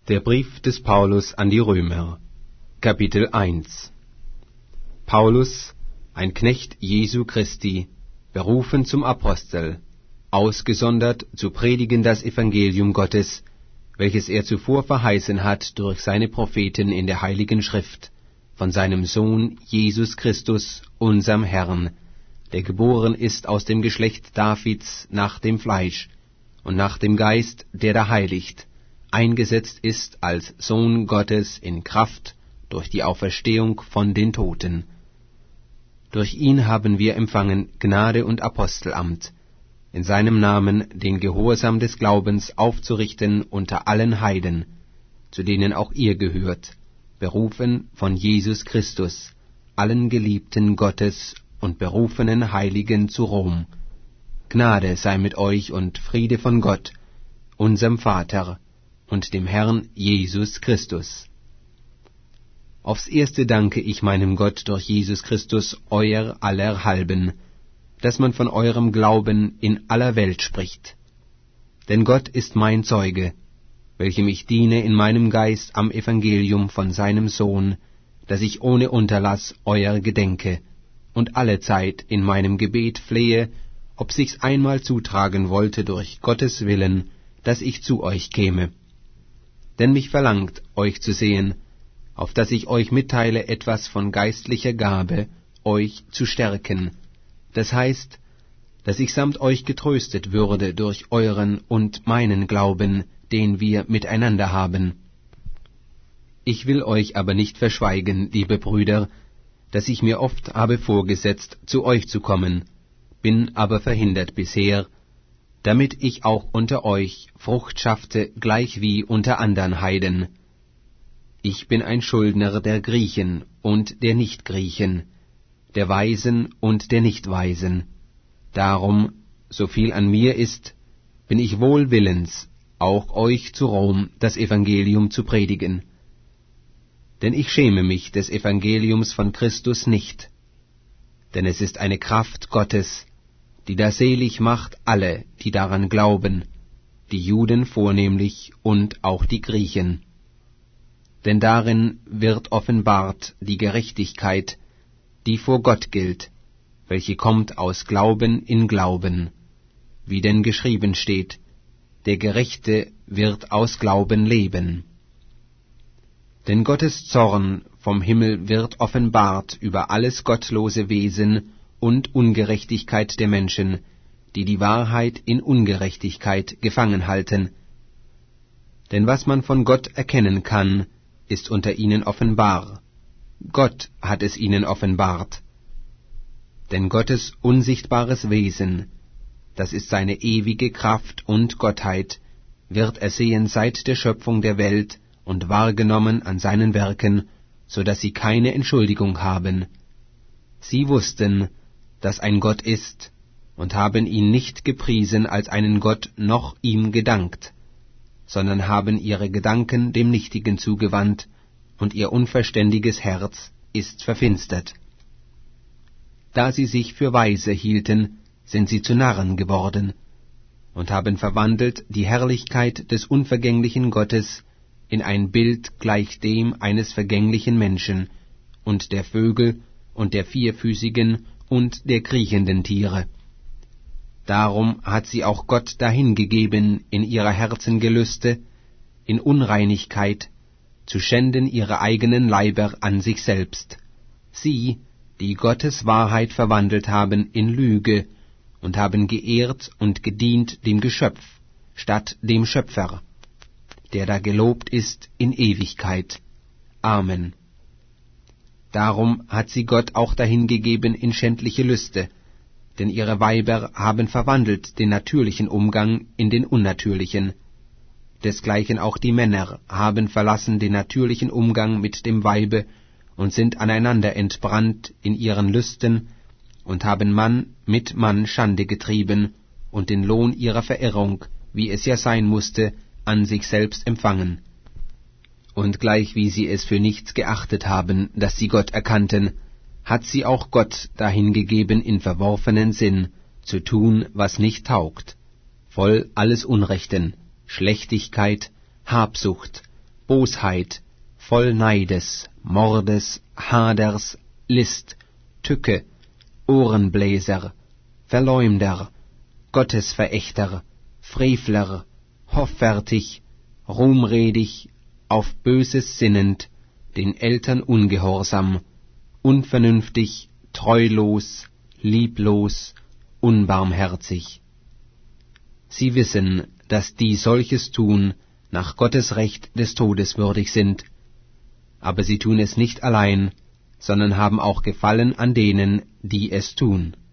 Der Brief des Paulus an die Römer, Kapitel 1. Paulus, ein Knecht Jesu Christi, berufen zum Apostel, ausgesondert zu predigen das Evangelium Gottes, welches er zuvor verheißen hat durch seine Propheten in der Heiligen Schrift, von seinem Sohn Jesus Christus, unserm Herrn, der geboren ist aus dem Geschlecht Davids nach dem Fleisch und nach dem Geist, der da heiligt, eingesetzt ist als Sohn Gottes in Kraft durch die Auferstehung von den Toten. Durch ihn haben wir empfangen Gnade und Apostelamt, in seinem Namen den Gehorsam des Glaubens aufzurichten unter allen Heiden, zu denen auch ihr gehört, berufen von Jesus Christus, allen Geliebten Gottes und berufenen Heiligen zu Rom. Gnade sei mit euch und Friede von Gott, unserem Vater, und dem Herrn Jesus Christus. Aufs Erste danke ich meinem Gott durch Jesus Christus euer aller halben, dass man von eurem Glauben in aller Welt spricht. Denn Gott ist mein Zeuge, welchem ich diene in meinem Geist am Evangelium von seinem Sohn, dass ich ohne Unterlass euer gedenke und alle Zeit in meinem Gebet flehe, ob sich's einmal zutragen wollte durch Gottes Willen, dass ich zu euch käme. Denn mich verlangt, euch zu sehen, auf dass ich euch mitteile etwas von geistlicher Gabe, euch zu stärken. Das heißt, dass ich samt euch getröstet würde durch euren und meinen Glauben, den wir miteinander haben. Ich will euch aber nicht verschweigen, liebe Brüder, dass ich mir oft habe vorgesetzt, zu euch zu kommen, bin aber verhindert bisher, damit ich auch unter euch Frucht schaffte, gleich wie unter andern Heiden. Ich bin ein Schuldner der Griechen und der Nichtgriechen, der Weisen und der Nichtweisen. Darum, so viel an mir ist, bin ich wohl willens, auch euch zu Rom das Evangelium zu predigen. Denn ich schäme mich des Evangeliums von Christus nicht, denn es ist eine Kraft Gottes, die da selig macht alle, die daran glauben, die Juden vornehmlich und auch die Griechen. Denn darin wird offenbart die Gerechtigkeit, die vor Gott gilt, welche kommt aus Glauben in Glauben, wie denn geschrieben steht, der Gerechte wird aus Glauben leben. Denn Gottes Zorn vom Himmel wird offenbart über alles gottlose Wesen und Ungerechtigkeit der Menschen, die die Wahrheit in Ungerechtigkeit gefangen halten. Denn was man von Gott erkennen kann, ist unter ihnen offenbar. Gott hat es ihnen offenbart. Denn Gottes unsichtbares Wesen, das ist seine ewige Kraft und Gottheit, wird ersehen seit der Schöpfung der Welt und wahrgenommen an seinen Werken, so dass sie keine Entschuldigung haben. Sie wussten, dass ein Gott ist, und haben ihn nicht gepriesen als einen Gott noch ihm gedankt, sondern haben ihre Gedanken dem Nichtigen zugewandt, und ihr unverständiges Herz ist verfinstert. Da sie sich für Weise hielten, sind sie zu Narren geworden, und haben verwandelt die Herrlichkeit des unvergänglichen Gottes in ein Bild gleich dem eines vergänglichen Menschen, und der Vögel, und der vierfüßigen, und der kriechenden Tiere. Darum hat sie auch Gott dahingegeben in ihrer Herzengelüste, in Unreinigkeit, zu schänden ihre eigenen Leiber an sich selbst, sie, die Gottes Wahrheit verwandelt haben in Lüge, und haben geehrt und gedient dem Geschöpf, statt dem Schöpfer, der da gelobt ist in Ewigkeit. Amen. Darum hat sie Gott auch dahingegeben in schändliche Lüste, denn ihre Weiber haben verwandelt den natürlichen Umgang in den unnatürlichen. Desgleichen auch die Männer haben verlassen den natürlichen Umgang mit dem Weibe und sind aneinander entbrannt in ihren Lüsten und haben Mann mit Mann Schande getrieben und den Lohn ihrer Verirrung, wie es ja sein musste, an sich selbst empfangen. Und gleich wie sie es für nichts geachtet haben, dass sie Gott erkannten, hat sie auch Gott dahingegeben in verworfenen Sinn, zu tun, was nicht taugt, voll alles Unrechten, Schlechtigkeit, Habsucht, Bosheit, voll Neides, Mordes, Haders, List, Tücke, Ohrenbläser, Verleumder, Gottesverächter, Frevler, hoffärtig, ruhmredig, auf Böses sinnend, den Eltern ungehorsam, unvernünftig, treulos, lieblos, unbarmherzig. Sie wissen, dass die solches tun, nach Gottes Recht des Todes würdig sind, aber sie tun es nicht allein, sondern haben auch Gefallen an denen, die es tun.